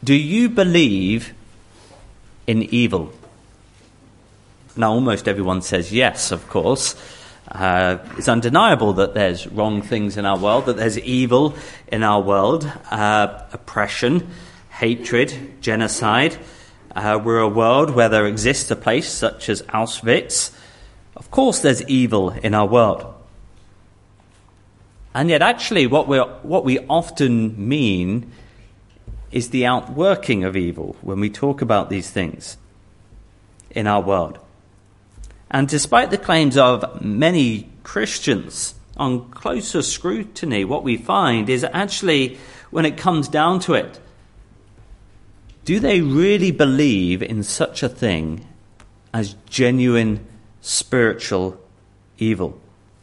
Do you believe in evil? Now, almost everyone says yes, of course. It's undeniable that there's wrong things in our world, that there's evil in our world, oppression, hatred, genocide. We're a world where there exists a place such as Auschwitz. Of course there's evil in our world. And yet actually what we often mean is the outworking of evil when we talk about these things in our world. And despite the claims of many Christians, on closer scrutiny, what we find is actually, when it comes down to it, do they really believe in such a thing as genuine spiritual evil?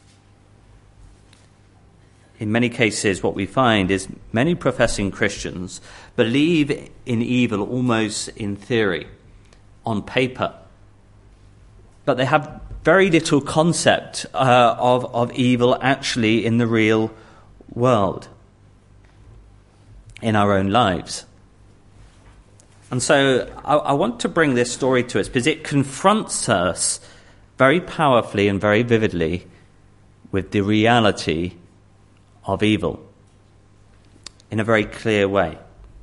In many cases, what we find is many professing Christians believe in evil almost in theory, on paper. But they have very little concept of evil actually in the real world, in our own lives. And so I want to bring this story to us because it confronts us very powerfully and very vividly with the reality of evil in a very clear way.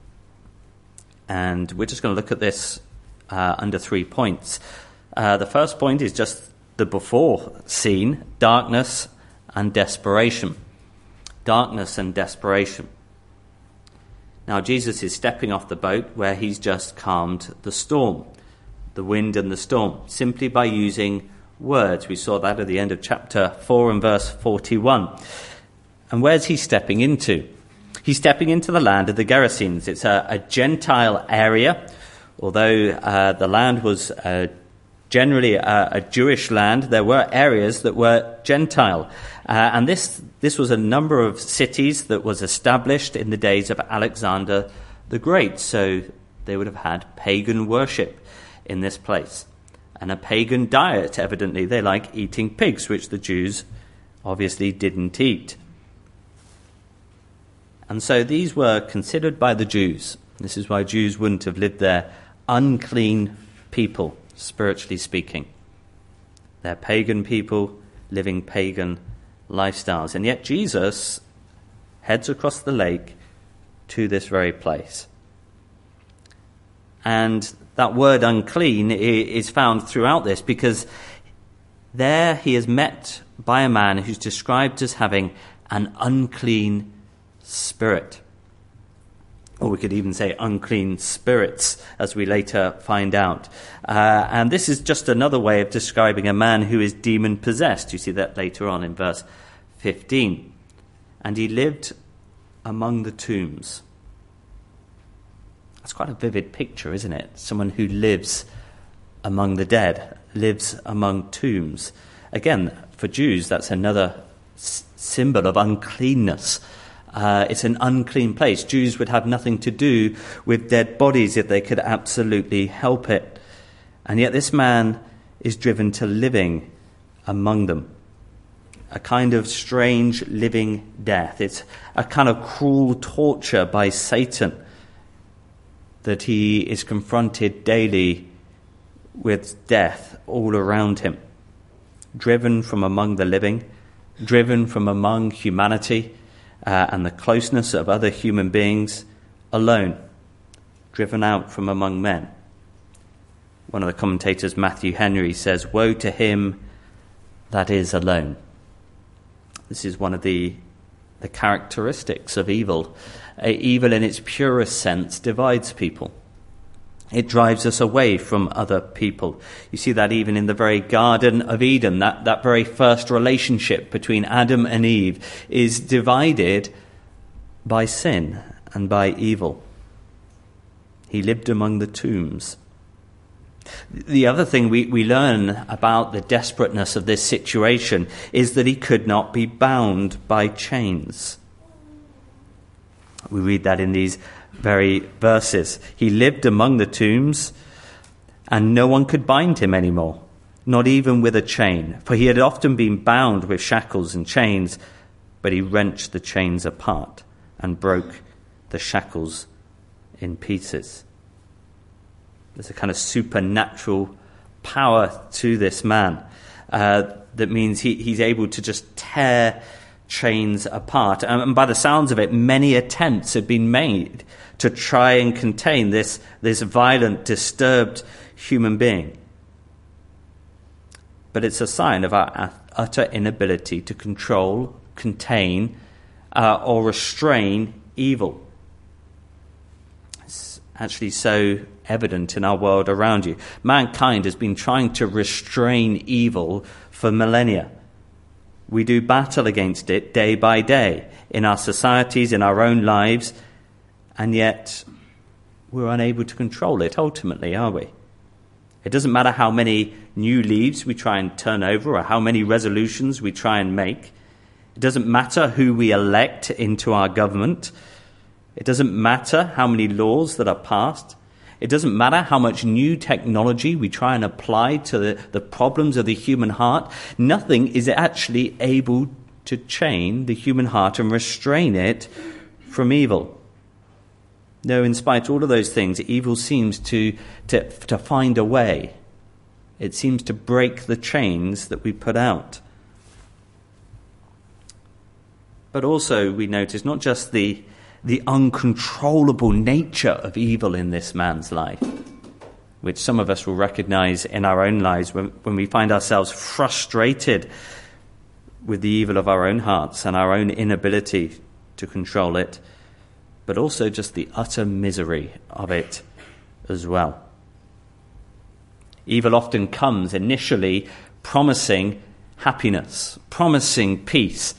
And we're just going to look at this under 3 points. The first point is just the before scene, darkness and desperation. Darkness and desperation. Now, Jesus is stepping off the boat where he's just calmed the storm, the wind and the storm, simply by using words. We saw that at the end of chapter 4 and verse 41. And where's he stepping into? He's stepping into the land of the Gerasenes. It's a Gentile area, although the land was generally a Jewish land. There were areas that were Gentile. And this was a number of cities that was established in the days of Alexander the Great. So they would have had pagan worship in this place. And a pagan diet, evidently. They like eating pigs, which the Jews obviously didn't eat. And so these were considered by the Jews. This is why Jews wouldn't have lived there. Unclean people, spiritually speaking. They're pagan people living pagan lifestyles. And yet Jesus heads across the lake to this very place. And that word unclean is found throughout this because there he is met by a man who's described as having an unclean spirit. Or we could even say unclean spirits, as we later find out. And this is just another way of describing a man who is demon-possessed. You see that later on in verse 15. And he lived among the tombs. That's quite a vivid picture, isn't it? Someone who lives among the dead, lives among tombs. Again, for Jews, that's another symbol of uncleanness. It's an unclean place. Jews would have nothing to do with dead bodies if they could absolutely help it. And yet this man is driven to living among them. A kind of strange living death. It's a kind of cruel torture by Satan that he is confronted daily with death all around him. Driven from among the living, driven from among humanity, and the closeness of other human beings, alone, driven out from among men. One of the commentators, Matthew Henry, says, "Woe to him that is alone." This is one of the characteristics of evil. Evil in its purest sense divides people. It drives us away from other people. You see that even in the very Garden of Eden, that very first relationship between Adam and Eve is divided by sin and by evil. He lived among the tombs. The other thing we learn about the desperateness of this situation is that he could not be bound by chains. We read that in these very verses. He lived among the tombs, and no one could bind him anymore, not even with a chain, for he had often been bound with shackles and chains, but he wrenched the chains apart and broke the shackles in pieces. There's a kind of supernatural power to this man that means he's able to just tear chains apart. And by the sounds of it, many attempts have been made to try and contain this violent, disturbed human being. But it's a sign of our utter inability to control, contain, or restrain evil. It's actually so evident in our world around you. Mankind has been trying to restrain evil for millennia. We do battle against it day by day in our societies, in our own lives, and yet we're unable to control it ultimately, are we? It doesn't matter how many new leaves we try and turn over or how many resolutions we try and make. It doesn't matter who we elect into our government. It doesn't matter how many laws that are passed. It doesn't matter how much new technology we try and apply to the problems of the human heart. Nothing is actually able to chain the human heart and restrain it from evil. No, in spite of all of those things, evil seems to find a way. It seems to break the chains that we put out. But also we notice not just the uncontrollable nature of evil in this man's life, which some of us will recognize in our own lives when we find ourselves frustrated with the evil of our own hearts and our own inability to control it, but also just the utter misery of it as well. Evil often comes initially promising happiness, promising peace,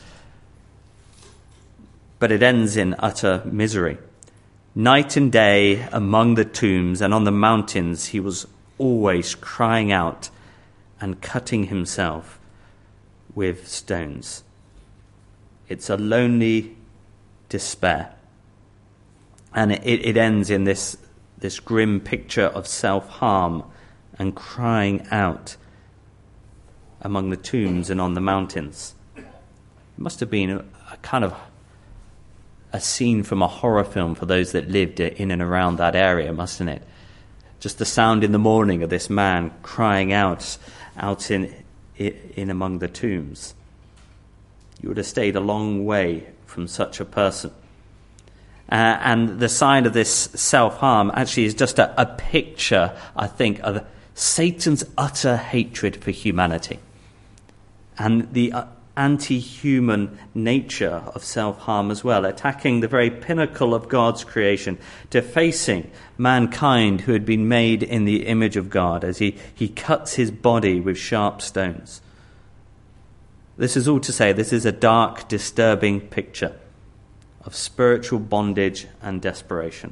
but it ends in utter misery. Night and day among the tombs and on the mountains, he was always crying out and cutting himself with stones. It's a lonely despair. And it ends in this grim picture of self-harm and crying out among the tombs and on the mountains. It must have been a kind of a scene from a horror film for those that lived in and around that area, mustn't it? Just the sound in the morning of this man crying out in among the tombs. You would have stayed a long way from such a person. And the sign of this self-harm actually is just a picture, I think, of Satan's utter hatred for humanity and the anti-human nature of self-harm as well, attacking the very pinnacle of God's creation, defacing mankind who had been made in the image of God as he cuts his body with sharp stones. This is all to say, this is a dark, disturbing picture of spiritual bondage and desperation.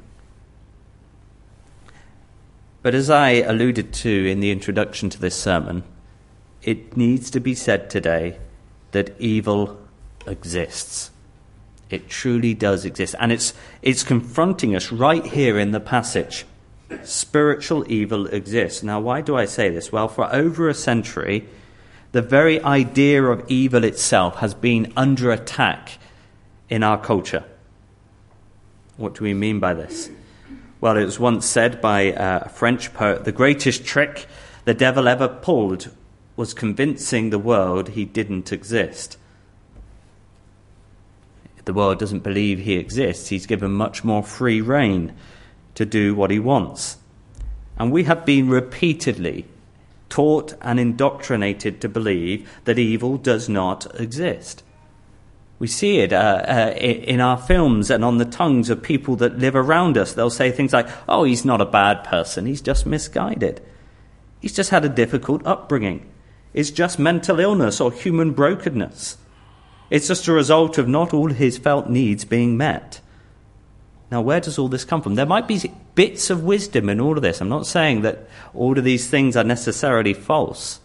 But as I alluded to in the introduction to this sermon, it needs to be said today that evil exists. It truly does exist. And it's confronting us right here in the passage. Spiritual evil exists. Now, why do I say this? Well, for over a century, the very idea of evil itself has been under attack in our culture. What do we mean by this? Well, it was once said by a French poet, the greatest trick the devil ever pulled was convincing the world he didn't exist. If the world doesn't believe he exists, he's given much more free rein to do what he wants. And we have been repeatedly taught and indoctrinated to believe that evil does not exist. We see it in our films and on the tongues of people that live around us. They'll say things like, oh, he's not a bad person, he's just misguided. He's just had a difficult upbringing. It's just mental illness or human brokenness. It's just a result of not all his felt needs being met. Now, where does all this come from? There might be bits of wisdom in all of this. I'm not saying that all of these things are necessarily false.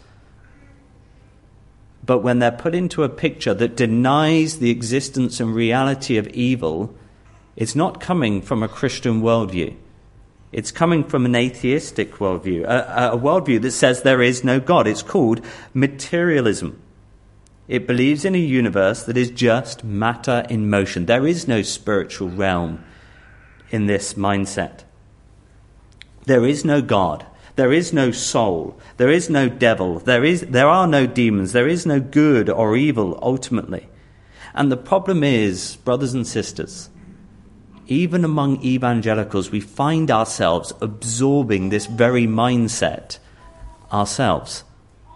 But when they're put into a picture that denies the existence and reality of evil, it's not coming from a Christian worldview. It's coming from an atheistic worldview, a worldview that says there is no God. It's called materialism. It believes in a universe that is just matter in motion. There is no spiritual realm in this mindset. There is no God. There is no soul. There is no devil. There are no demons. There is no good or evil ultimately. And the problem is, brothers and sisters, even among evangelicals, we find ourselves absorbing this very mindset ourselves.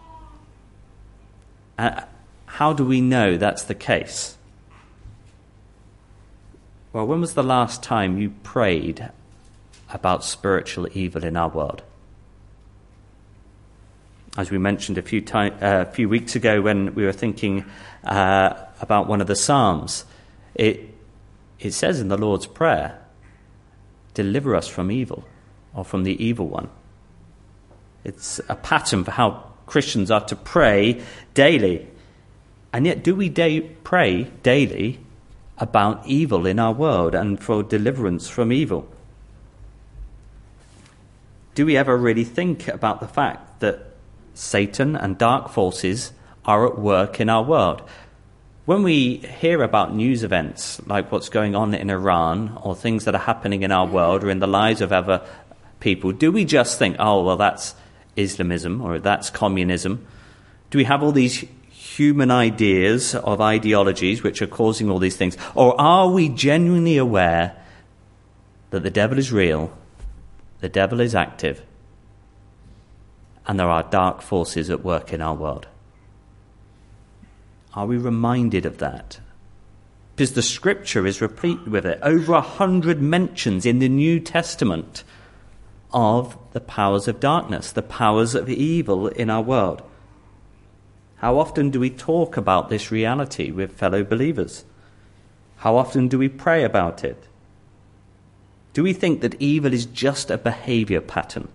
How do we know that's the case? Well, when was the last time you prayed about spiritual evil in our world? As we mentioned a few weeks ago when we were thinking about one of the Psalms, it says in the Lord's Prayer, deliver us from evil, or from the evil one. It's a pattern for how Christians are to pray daily. And yet, do we pray daily about evil in our world and for deliverance from evil? Do we ever really think about the fact that Satan and dark forces are at work in our world? When we hear about news events like what's going on in Iran or things that are happening in our world or in the lives of other people, do we just think, oh, well, that's Islamism or that's communism? Do we have all these human ideas of ideologies which are causing all these things? Or are we genuinely aware that the devil is real, the devil is active, and there are dark forces at work in our world? Are we reminded of that? Because the scripture is replete with it. Over 100 mentions in the New Testament of the powers of darkness, the powers of evil in our world. How often do we talk about this reality with fellow believers? How often do we pray about it? Do we think that evil is just a behavior pattern?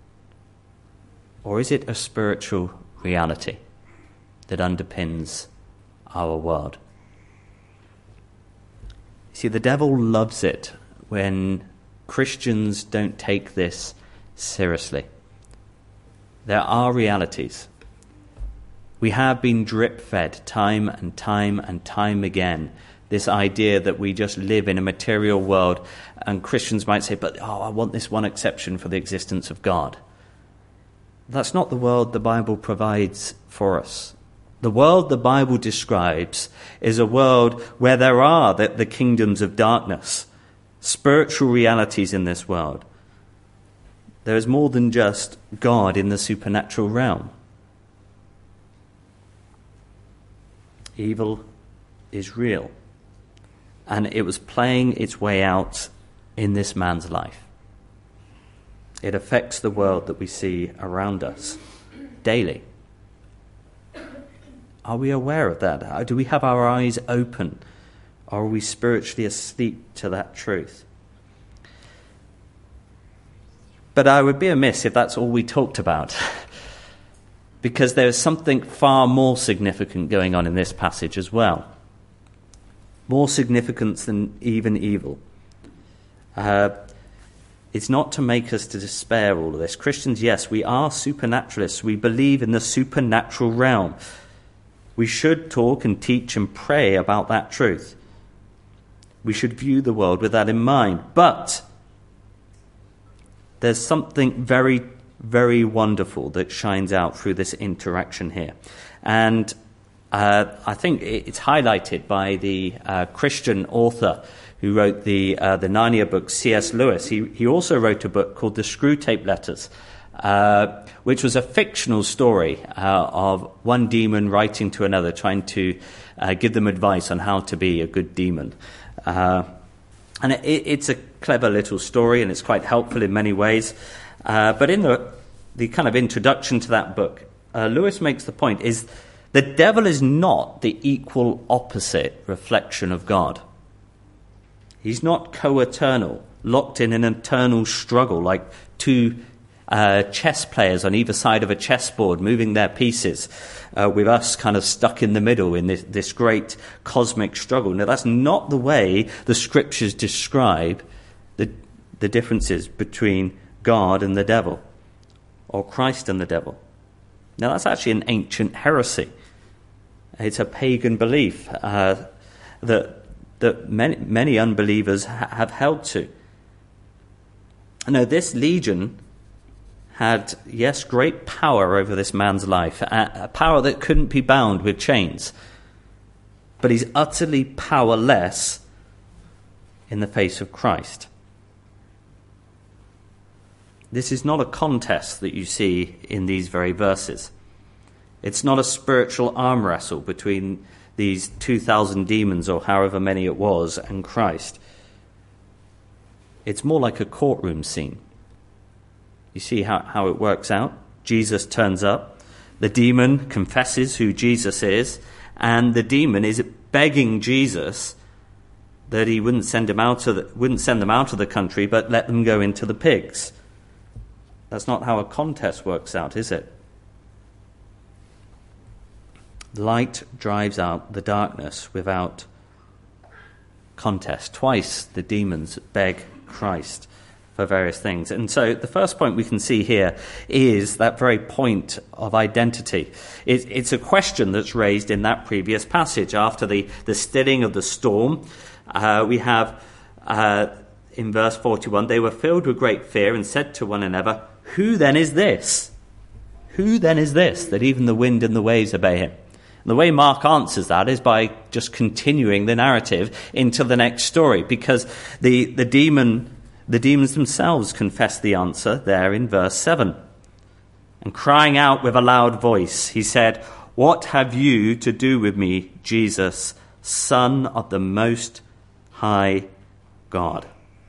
Or is it a spiritual reality that underpins our world? See, the devil loves it when Christians don't take this seriously. There are realities. We have been drip-fed time and time and time again this idea that we just live in a material world, and Christians might say, but I want this one exception for the existence of God. That's not the world the Bible provides for us. The world the Bible describes is a world where there are the kingdoms of darkness, spiritual realities in this world. There is more than just God in the supernatural realm. Evil is real, and it was playing its way out in this man's life. It affects the world that we see around us daily. Are we aware of that? Do we have our eyes open? Or are we spiritually asleep to that truth? But I would be amiss if that's all we talked about, because there is something far more significant going on in this passage as well. More significance than even evil. It's not to make us to despair all of this. Christians, yes, we are supernaturalists. We believe in the supernatural realm. We should talk and teach and pray about that truth. We should view the world with that in mind. But there's something very, very wonderful that shines out through this interaction here. And I think it's highlighted by the Christian author who wrote the Narnia book, C.S. Lewis. He also wrote a book called The Screwtape Letters, which was a fictional story of one demon writing to another, trying to give them advice on how to be a good demon. And it's a clever little story, and it's quite helpful in many ways. But in the kind of introduction to that book, Lewis makes the point is the devil is not the equal opposite reflection of God. He's not co-eternal, locked in an eternal struggle like two chess players on either side of a chessboard moving their pieces, with us kind of stuck in the middle in this great cosmic struggle. Now, that's not the way the scriptures describe the differences between God and the devil, or Christ and the devil. Now, that's actually an ancient heresy. It's a pagan belief that many unbelievers have held to. No, this legion had, yes, great power over this man's life, a power that couldn't be bound with chains. But he's utterly powerless in the face of Christ. This is not a contest that you see in these very verses. It's not a spiritual arm wrestle between these 2,000 demons, or however many it was, and Christ. It's more like a courtroom scene. You see how it works out? Jesus turns up. The demon confesses who Jesus is, and the demon is begging Jesus that he wouldn't send them out of the country, but let them go into the pigs. That's not how a contest works out, is it? Light drives out the darkness without contest. Twice the demons beg Christ for various things. And so the first point we can see here is that very point of identity. It's a question that's raised in that previous passage. After the stilling of the storm, we have in verse 41, they were filled with great fear and said to one another, "Who then is this? Who then is this that even the wind and the waves obey him?" And the way Mark answers that is by just continuing the narrative into the next story, because the demons themselves confess the answer there in verse 7. And crying out with a loud voice, he said, "What have you to do with me, Jesus, Son of the Most High God?"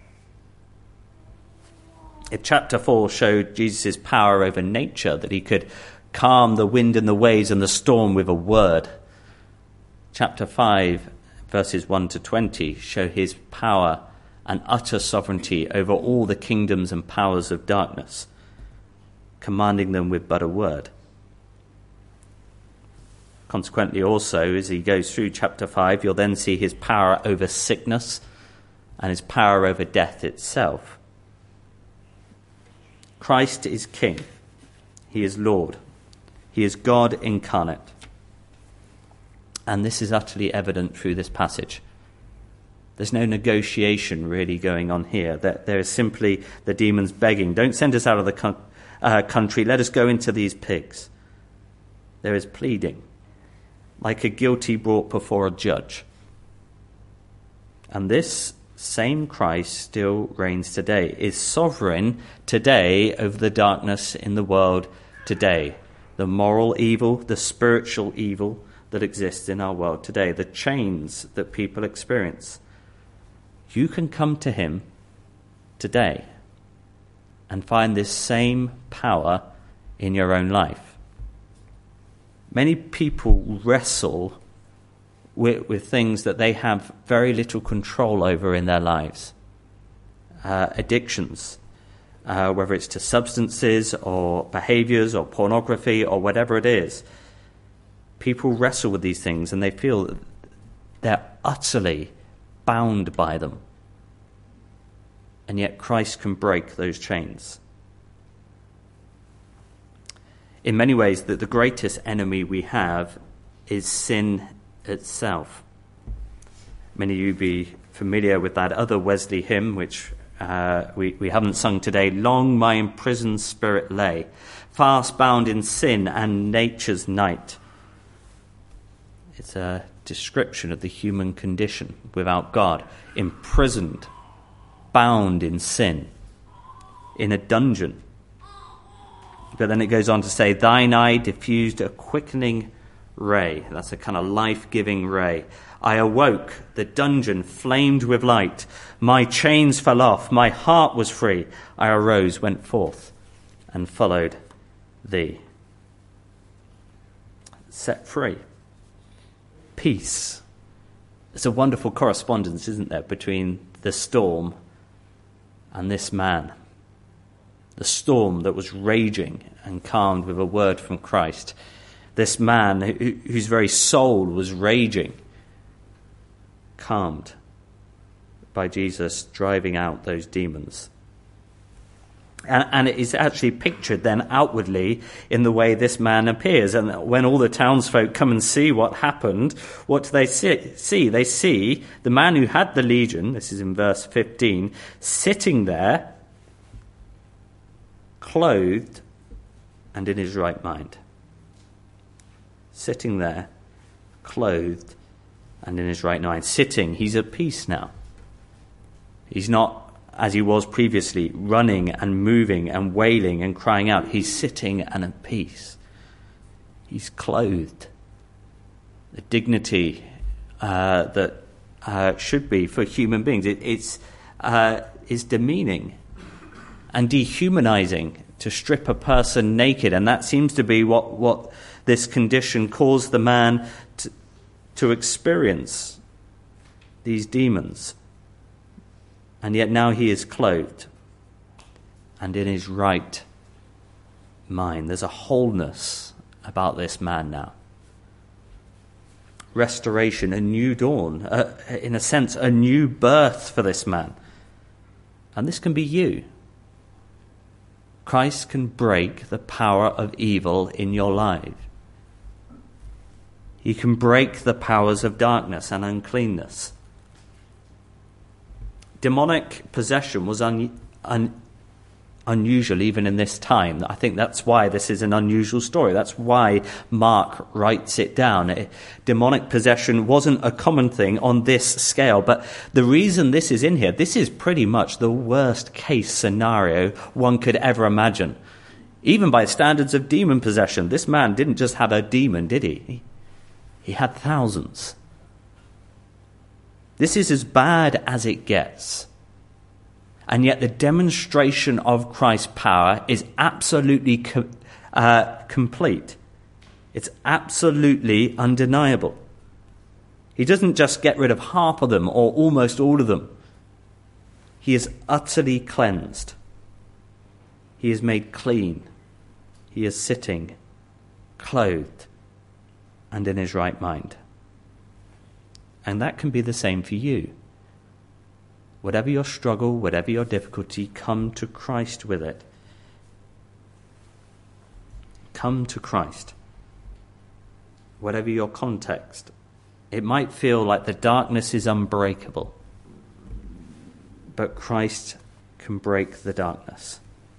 If chapter 4 showed Jesus' power over nature, that he could calm the wind and the waves and the storm with a word, chapter 5, verses 1 to 20, show his power and utter sovereignty over all the kingdoms and powers of darkness, commanding them with but a word. Consequently, also, as he goes through chapter 5, you'll then see his power over sickness and his power over death itself. Christ is King. He is Lord. He is God incarnate. And this is utterly evident through this passage. There's no negotiation really going on here. There is simply the demons begging, "Don't send us out of the country. Let us go into these pigs." There is pleading, like a guilty brought before a judge. And this same Christ still reigns today, is sovereign today over the darkness in the world today. The moral evil, the spiritual evil that exists in our world today, the chains that people experience. You can come to him today and find this same power in your own life. Many people wrestle with things that they have very little control over in their lives. Addictions, whether it's to substances or behaviors or pornography or whatever it is. People wrestle with these things and they feel that they're utterly bound by them. And yet Christ can break those chains. In many ways, the greatest enemy we have is sin itself. Many of you be familiar with that other Wesley hymn, which we haven't sung today. "Long my imprisoned spirit lay, fast bound in sin and nature's night." It's a description of the human condition without God, imprisoned, bound in sin, in a dungeon. But then it goes on to say, "Thine eye diffused a quickening ray." That's a kind of life-giving ray. "I awoke, the dungeon flamed with light. My chains fell off, my heart was free. I arose, went forth, and followed thee." Set free. Peace. There's a wonderful correspondence, isn't there, between the storm and this man. The storm that was raging and calmed with a word from Christ. This man whose very soul was raging, calmed by Jesus driving out those demons. And it is actually pictured then outwardly in the way this man appears. And when all the townsfolk come and see what happened, what do they see? They see the man who had the legion, this is in verse 15, sitting there clothed and in his right mind. Sitting there, clothed and in his right mind. Sitting, he's at peace now. He's not, as he was previously, running and moving and wailing and crying out. He's sitting and at peace. He's clothed. The dignity that should be for human beings. It's demeaning and dehumanizing to strip a person naked, and that seems to be what this condition caused the man to experience, these demons. And yet now he is clothed and in his right mind. There's a wholeness about this man now. Restoration, a new dawn, in a sense, a new birth for this man. And this can be you. Christ can break the power of evil in your life. He can break the powers of darkness and uncleanness. Demonic possession was unusual even in this time. I think that's why this is an unusual story. That's why Mark writes it down. Demonic possession wasn't a common thing on this scale, but the reason this is in here, this is pretty much the worst case scenario one could ever imagine. Even by standards of demon possession, this man didn't just have a demon, did he? He had thousands. This is as bad as it gets. And yet the demonstration of Christ's power is absolutely complete. It's absolutely undeniable. He doesn't just get rid of half of them or almost all of them. He is utterly cleansed. He is made clean. He is sitting, clothed, and in his right mind. And that can be the same for you. Whatever your struggle, whatever your difficulty, come to Christ with it. Come to Christ. Whatever your context, it might feel like the darkness is unbreakable, but Christ can break the darkness.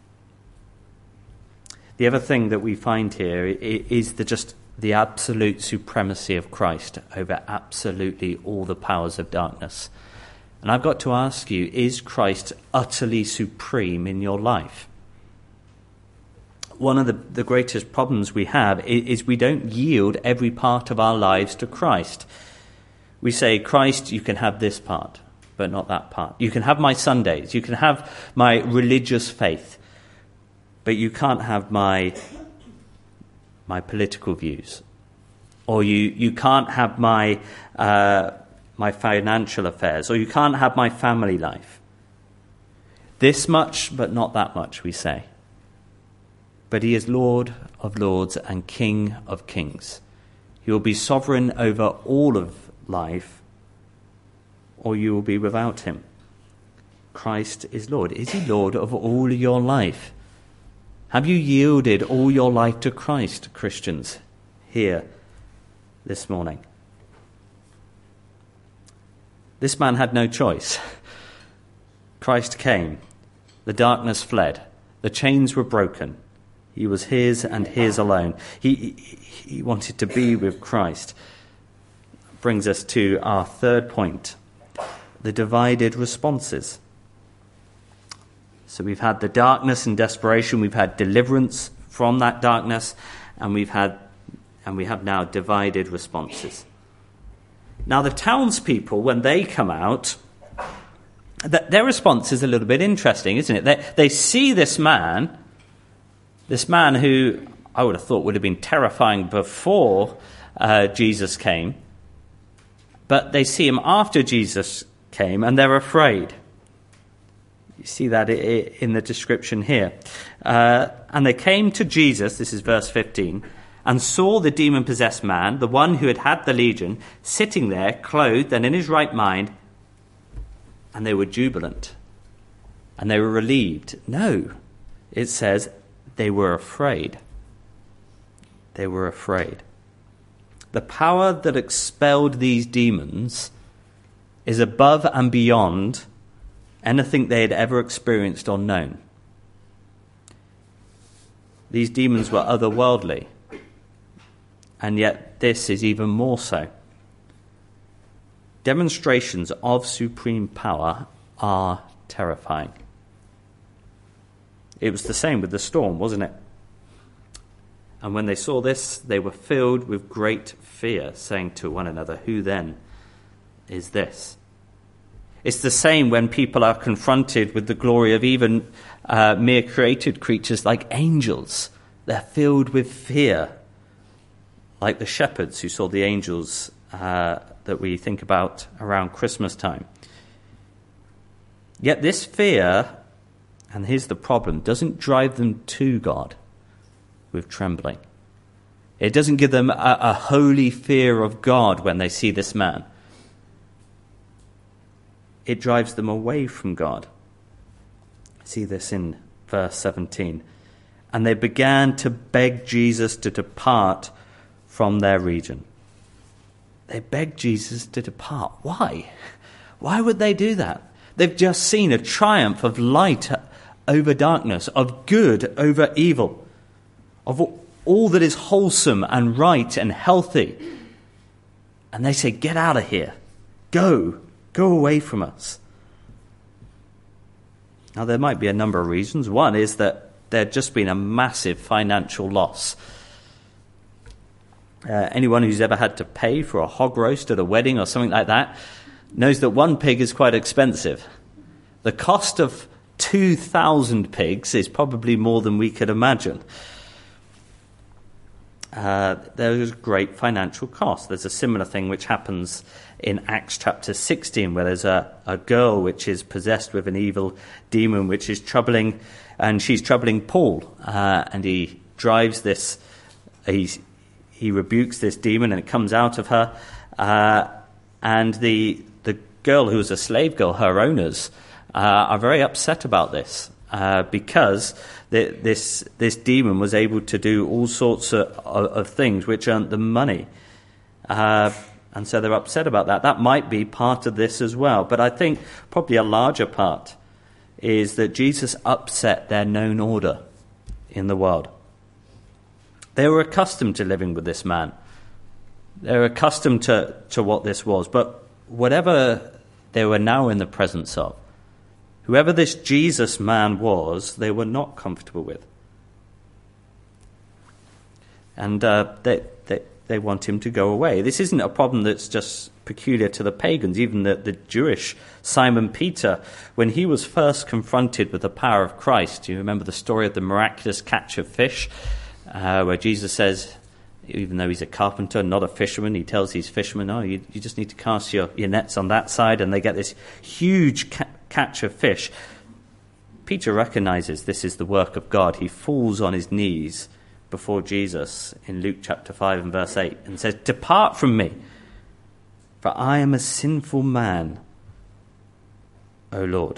The other thing that we find here is the absolute supremacy of Christ over absolutely all the powers of darkness. And I've got to ask you, is Christ utterly supreme in your life? One of the greatest problems we have is we don't yield every part of our lives to Christ. We say, Christ, you can have this part, but not that part. You can have my Sundays. You can have my religious faith, but you can't have my political views. Or you can't have my financial affairs, or you can't have my family life. This much, but not that much, we say. But he is Lord of lords and King of kings. He will be sovereign over all of life, or you will be without him. Christ is Lord. Is he Lord of all your life? Have you yielded all your life to Christ, Christians, here this morning? This man had no choice. Christ came. The darkness fled. The chains were broken. He was his and his alone. He wanted to be with Christ. Brings us to our third point, the divided responses. So we've had the darkness and desperation. We've had deliverance from that darkness, and we have now divided responses. Now, the townspeople, when they come out, their response is a little bit interesting, isn't it? They see this man who I would have thought would have been terrifying before Jesus came, but they see him after Jesus came, and they're afraid. You see that in the description here. And they came to Jesus, this is verse 15, and saw the demon-possessed man, the one who had had the legion, sitting there, clothed and in his right mind, and they were jubilant. And they were relieved. No, it says they were afraid. They were afraid. The power that expelled these demons is above and beyond anything they had ever experienced or known. These demons were otherworldly. And yet this is even more so. Demonstrations of supreme power are terrifying. It was the same with the storm, wasn't it? And when they saw this, they were filled with great fear, saying to one another, "Who then is this?" It's the same when people are confronted with the glory of even mere created creatures like angels. They're filled with fear, like the shepherds who saw the angels that we think about around Christmas time. Yet this fear, and here's the problem, doesn't drive them to God with trembling. It doesn't give them a holy fear of God when they see this man. It drives them away from God. See this in verse 17. And they began to beg Jesus to depart from their region. They begged Jesus to depart. Why? Why would they do that? They've just seen a triumph of light over darkness, of good over evil, of all that is wholesome and right and healthy. And they say, "Get out of here. Go away from us." Now, there might be a number of reasons. One is that there had just been a massive financial loss. Anyone who's ever had to pay for a hog roast at a wedding or something like that knows that one pig is quite expensive. The cost of 2,000 pigs is probably more than we could imagine. There is great financial cost. There's a similar thing which happens in Acts chapter 16, where there's a girl which is possessed with an evil demon which is troubling, and she's troubling Paul. And he drives this, he rebukes this demon, and it comes out of her. And the girl, who was a slave girl, her owners, are very upset about this. Because this demon was able to do all sorts of things which earned them money. And so they're upset about that. That might be part of this as well. But I think probably a larger part is that Jesus upset their known order in the world. They were accustomed to living with this man. They were accustomed to what this was. But whatever they were now in the presence of, whoever this Jesus man was, they were not comfortable with. And they want him to go away. This isn't a problem that's just peculiar to the pagans. Even the Jewish Simon Peter, when he was first confronted with the power of Christ, you remember the story of the miraculous catch of fish, where Jesus says, even though he's a carpenter, not a fisherman, he tells these fishermen, "Oh, you just need to cast your nets on that side," and they get this huge catch of fish. Peter recognizes this is the work of God. He falls on his knees before Jesus in Luke chapter 5 and verse 8 and says, "Depart from me, for I am a sinful man, O Lord."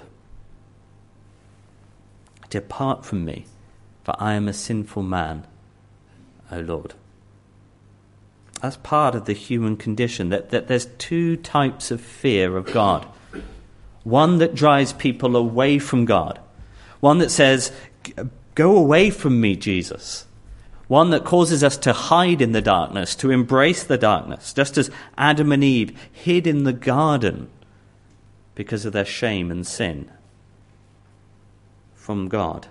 Depart from me, for I am a sinful man, O Lord. That's part of the human condition, that there's two types of fear of God. One that drives people away from God. One that says, "Go away from me, Jesus." One that causes us to hide in the darkness, to embrace the darkness, just as Adam and Eve hid in the garden because of their shame and sin from God.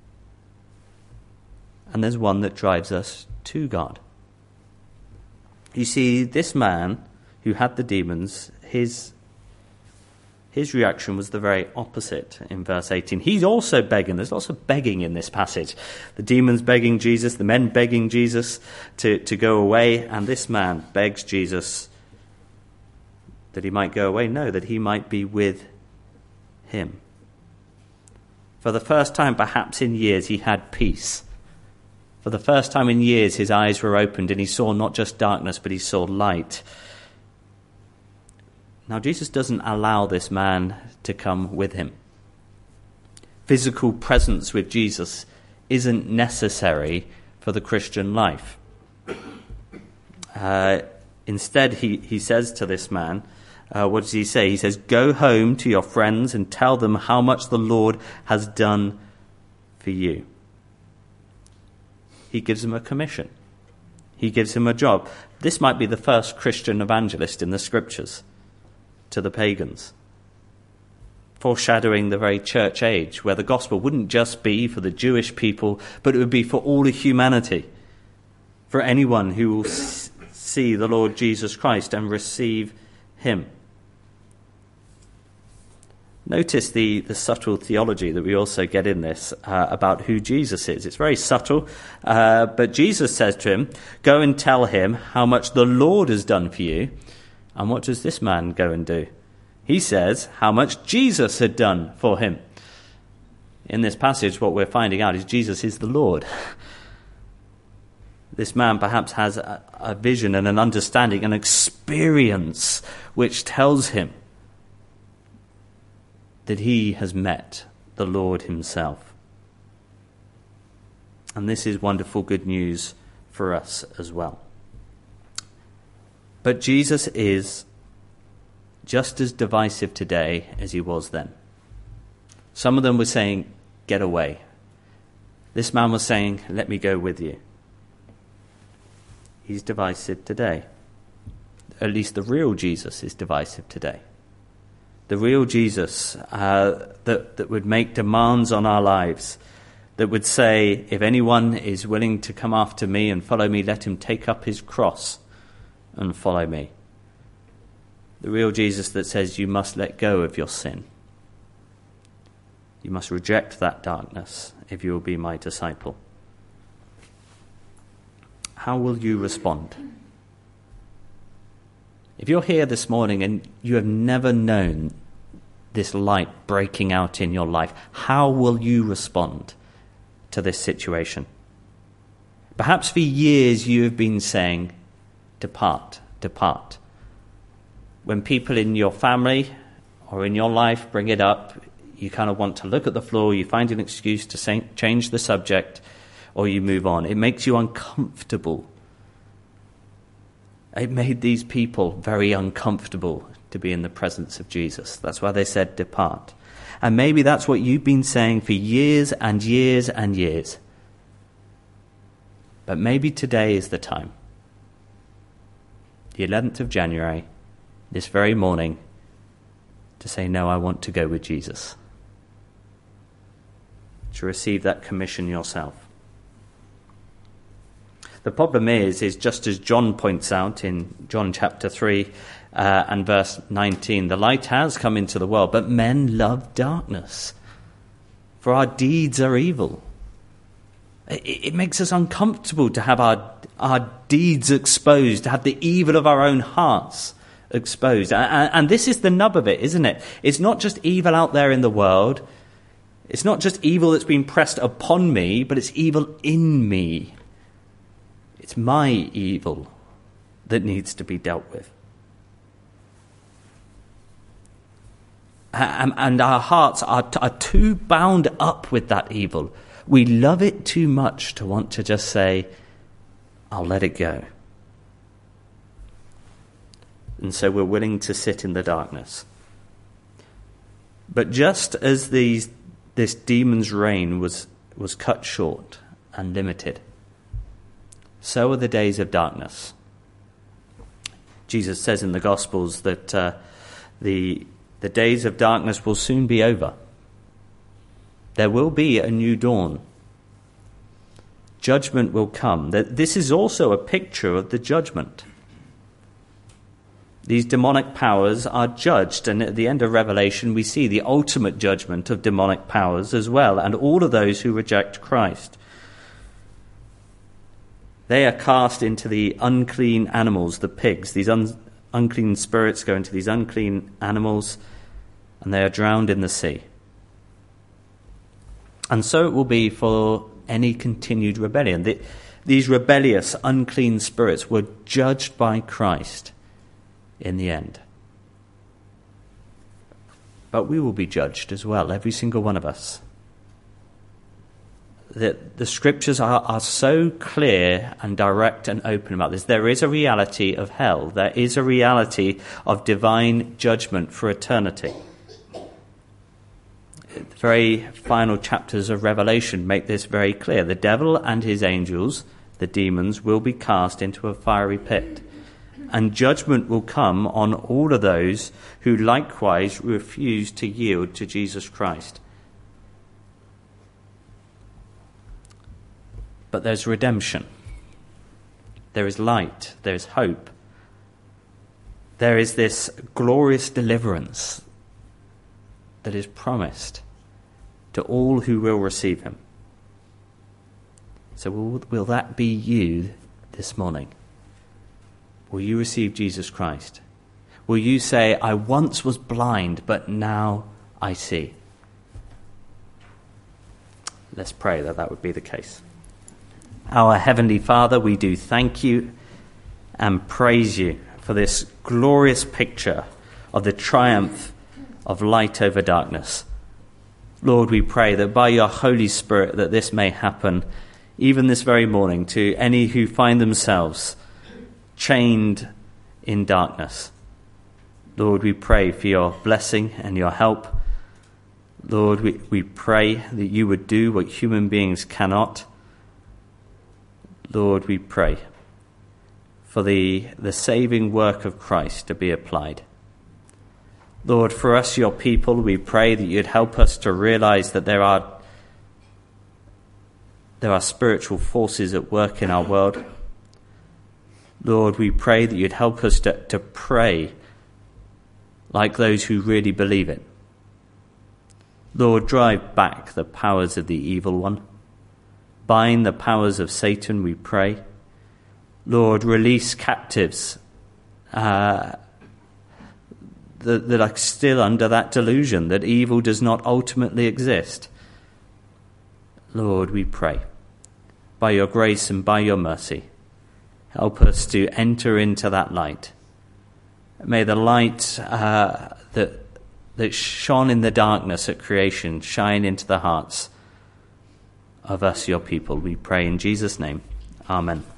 And there's one that drives us to God. You see, this man who had the demons, his reaction was the very opposite in verse 18. He's also begging. There's lots of begging in this passage. The demons begging Jesus, the men begging Jesus to go away, and this man begs Jesus that he might go away. No, that he might be with him. For the first time, perhaps in years, he had peace. For the first time in years, his eyes were opened, and he saw not just darkness, but he saw light. Now, Jesus doesn't allow this man to come with him. Physical presence with Jesus isn't necessary for the Christian life. Instead, he says to this man, what does he say? He says, "Go home to your friends and tell them how much the Lord has done for you." he gives him a commission. He gives him a job. This might be the first Christian evangelist in the scriptures to the pagans, foreshadowing the very church age where the gospel wouldn't just be for the Jewish people, but it would be for all of humanity, for anyone who will see the Lord Jesus Christ and receive him. Notice the subtle theology that we also get in this about who Jesus is. It's very subtle, but Jesus says to him, "Go and tell him how much the Lord has done for you." And what does this man go and do? He says how much Jesus had done for him. In this passage, what we're finding out is Jesus is the Lord. This man perhaps has a vision and an understanding, an experience which tells him that he has met the Lord himself. And this is wonderful good news for us as well. But Jesus is just as divisive today as he was then. Some of them were saying, "Get away." This man was saying, "Let me go with you." He's divisive today. At least the real Jesus is divisive today. The real Jesus that would make demands on our lives, that would say, if anyone is willing to come after me and follow me, let him take up his cross and follow me. The real Jesus that says you must let go of your sin. You must reject that darkness if you will be my disciple. How will you respond? If you're here this morning and you have never known this light breaking out in your life, how will you respond to this situation? Perhaps for years you have been saying, "Depart, depart." When people in your family or in your life bring it up, you kind of want to look at the floor, you find an excuse to change the subject, or you move on. It makes you uncomfortable. It made these people very uncomfortable to be in the presence of Jesus. That's why they said, "Depart." And maybe that's what you've been saying for years and years and years. But maybe today is the time. The 11th of January, this very morning, to say, "No, I want to go with Jesus." To receive that commission yourself. The problem is just as John points out in John chapter 3 and verse 19, the light has come into the world, but men love darkness, for our deeds are evil. It makes us uncomfortable to have our deeds exposed, to have the evil of our own hearts exposed. And this is the nub of it, isn't it? It's not just evil out there in the world. It's not just evil that's been pressed upon me, but it's evil in me. It's my evil that needs to be dealt with. And our hearts are too bound up with that evil. We love it too much to want to just say, "I'll let it go." And so we're willing to sit in the darkness. But just as this demon's reign was cut short and limited, so are the days of darkness. Jesus says in the Gospels that the days of darkness will soon be over. There will be a new dawn. Judgment will come. This is also a picture of the judgment. These demonic powers are judged, and at the end of Revelation we see the ultimate judgment of demonic powers as well, and all of those who reject Christ. They are cast into the unclean animals, the pigs. These unclean spirits go into these unclean animals, and they are drowned in the sea. And so it will be for any continued rebellion. These rebellious, unclean spirits were judged by Christ in the end. But we will be judged as well, every single one of us. The scriptures are so clear and direct and open about this. There is a reality of hell. There is a reality of divine judgment for eternity. very final chapters of Revelation make this very clear. The devil and his angels, the demons, will be cast into a fiery pit, and judgment will come on all of those who likewise refuse to yield to Jesus Christ. But there's redemption. There is light. There is hope. There is this glorious deliverance that is promised to all who will receive him. So will that be you this morning? Will you receive Jesus Christ? Will you say, I once was blind, but now I see? Let's pray that would be the case. Our Heavenly Father, we do thank you and praise you for this glorious picture of the triumph of light over darkness. Lord, we pray that by your Holy Spirit that this may happen even this very morning to any who find themselves chained in darkness. Lord, we pray for your blessing and your help. Lord, we pray that you would do what human beings cannot. Lord, we pray for the saving work of Christ to be applied. Lord, for us, your people, we pray that you'd help us to realize that there are spiritual forces at work in our world. Lord, we pray that you'd help us to pray like those who really believe it. Lord, drive back the powers of the evil one. Bind the powers of Satan, we pray. Lord, release captives that are still under that delusion that evil does not ultimately exist. Lord, we pray, by your grace and by your mercy, help us to enter into that light. May the light that shone in the darkness at creation shine into the hearts of us, your people. We pray in Jesus' name. Amen.